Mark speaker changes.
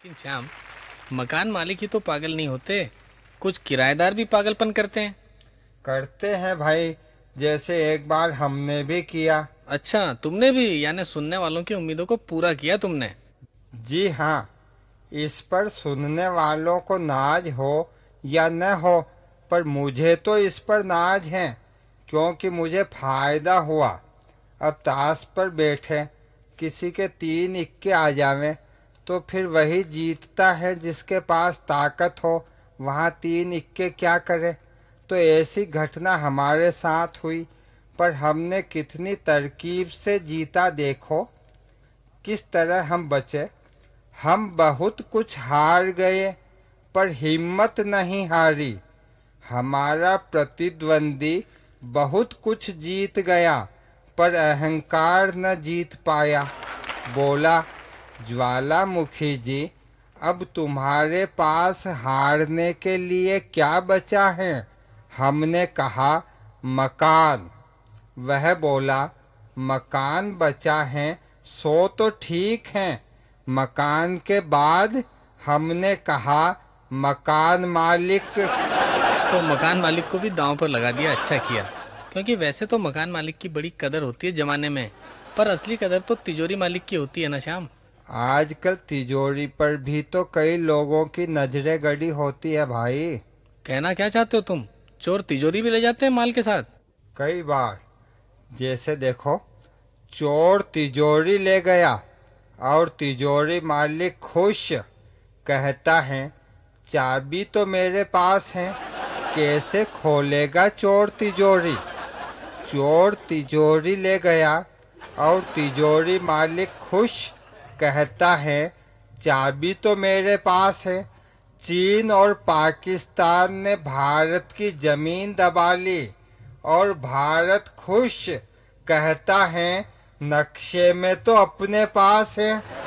Speaker 1: लेकिन श्याम, मकान मालिक ही तो पागल नहीं होते, कुछ किराएदार भी पागलपन करते हैं।
Speaker 2: करते हैं भाई। जैसे एक बार हमने भी किया।
Speaker 1: अच्छा, तुमने भी, यानी सुनने वालों की उम्मीदों को पूरा किया तुमने।
Speaker 2: जी हाँ। इस पर सुनने वालों को नाज हो या न हो, पर मुझे तो इस पर नाज है, क्योंकि मुझे फायदा हुआ। अब ताश पर बैठे किसी के 3 इक्के आ जावें तो फिर वही जीतता है जिसके पास ताकत हो। वहाँ 3 इक्के क्या करे। तो ऐसी घटना हमारे साथ हुई, पर हमने कितनी तरकीब से जीता देखो। किस तरह हम बचे। हम बहुत कुछ हार गए, पर हिम्मत नहीं हारी। हमारा प्रतिद्वंदी बहुत कुछ जीत गया, पर अहंकार न जीत पाया। बोला, ज्वालामुखी जी, अब तुम्हारे पास हारने के लिए क्या बचा है। हमने कहा, मकान। वह बोला, मकान बचा है सो तो ठीक है, मकान के बाद। हमने कहा, मकान मालिक।
Speaker 1: तो मकान मालिक को भी दांव पर लगा दिया, अच्छा किया। क्योंकि वैसे तो मकान मालिक की बड़ी कदर होती है जमाने में, पर असली कदर तो तिजोरी मालिक की होती है ना श्याम।
Speaker 2: आजकल तिजोरी पर भी तो कई लोगों की नजरें गड़ी होती है भाई।
Speaker 1: कहना क्या चाहते हो तुम? चोर तिजोरी भी ले जाते हैं माल के साथ?
Speaker 2: कई बार। जैसे देखो, चोर तिजोरी ले गया और तिजोरी मालिक खुश। कहता है, चाबी तो मेरे पास है, कैसे खोलेगा चोर तिजोरी। चोर तिजोरी ले गया और तिजोरी मालिक खुश। कहता है, चाबी तो मेरे पास है, चीन और पाकिस्तान ने भारत की जमीन दबा ली और भारत खुश। कहता है, नक्शे में तो अपने पास है।